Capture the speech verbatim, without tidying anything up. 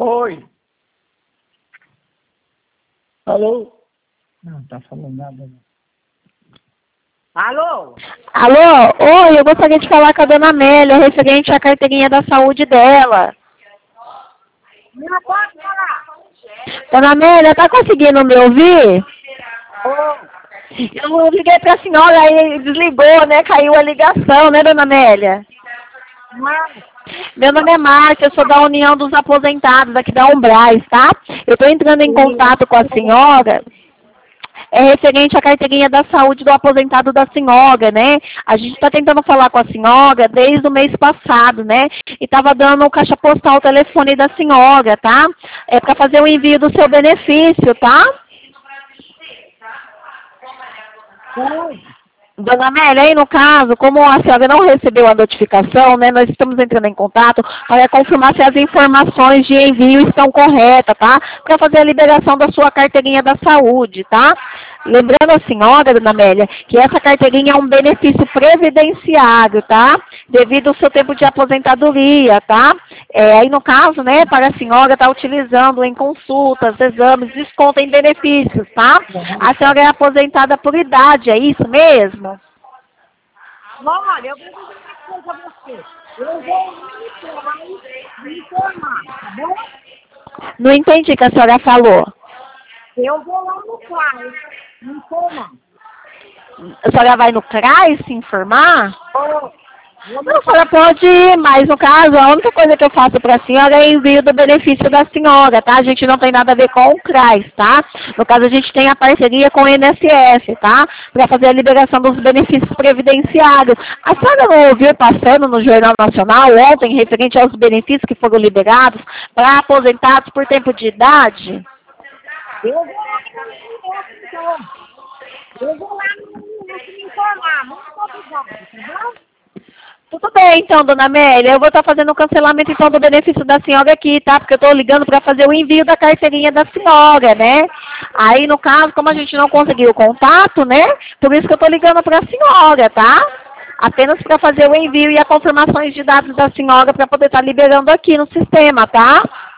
Oi. Alô? Não, tá falando nada. Não. Alô? Alô? Oi, eu gostaria de falar com a dona Amélia, referente à carteirinha da saúde dela. Não pode falar. Dona Amélia, tá conseguindo me ouvir? Oi. Eu liguei pra senhora, aí desligou, né? Caiu a ligação, né, dona Amélia? Mas, Meu nome é Márcia, eu sou da União dos Aposentados aqui da Umbrais, tá? Eu tô entrando em contato com a senhora, é referente à carteirinha da saúde do aposentado da senhora, né? A gente está tentando falar com a senhora desde o mês passado, né? E estava dando o caixa postal, o telefone da senhora, tá? É para fazer o envio do seu benefício, tá? oi. Dona Amélia, aí no caso, como a senhora não recebeu a notificação, né, nós estamos entrando em contato para confirmar se as informações de envio estão corretas, tá? Para fazer a liberação da sua carteirinha da saúde, tá? Lembrando a senhora, dona Amélia, que essa carteirinha é um benefício previdenciário, tá? Devido ao seu tempo de aposentadoria, tá? É, aí no caso, né, para a senhora estar utilizando em consultas, exames, desconto em benefícios, tá? A senhora é aposentada por idade, é isso mesmo? Olha, eu vou dizer uma coisa a você. Eu vou me informar, tá bom? Não entendi o que a senhora falou. Eu vou lá no Claro me informar. A senhora vai no CRAS se informar? Oi. Não, a senhora pode ir, mas no caso, a única coisa que eu faço para a senhora é envio do benefício da senhora, tá? A gente não tem nada a ver com o CRAS, tá? No caso, a gente tem a parceria com o I N S S, tá? Para fazer a liberação dos benefícios previdenciários. A senhora não ouviu passando no Jornal Nacional ontem, referente aos benefícios que foram liberados para aposentados por tempo de idade? Eu vou lá no então. Eu vou lá no me informar. Muito obrigada, tá bom? Tudo bem, então, dona Amélia. Eu vou estar fazendo o cancelamento, então, do benefício da senhora aqui, tá? Porque eu estou ligando para fazer o envio da carteirinha da senhora, né? Aí, no caso, como a gente não conseguiu o contato, né? Por isso que eu estou ligando para a senhora, tá? Apenas para fazer o envio e a confirmações de dados da senhora para poder estar liberando aqui no sistema, tá?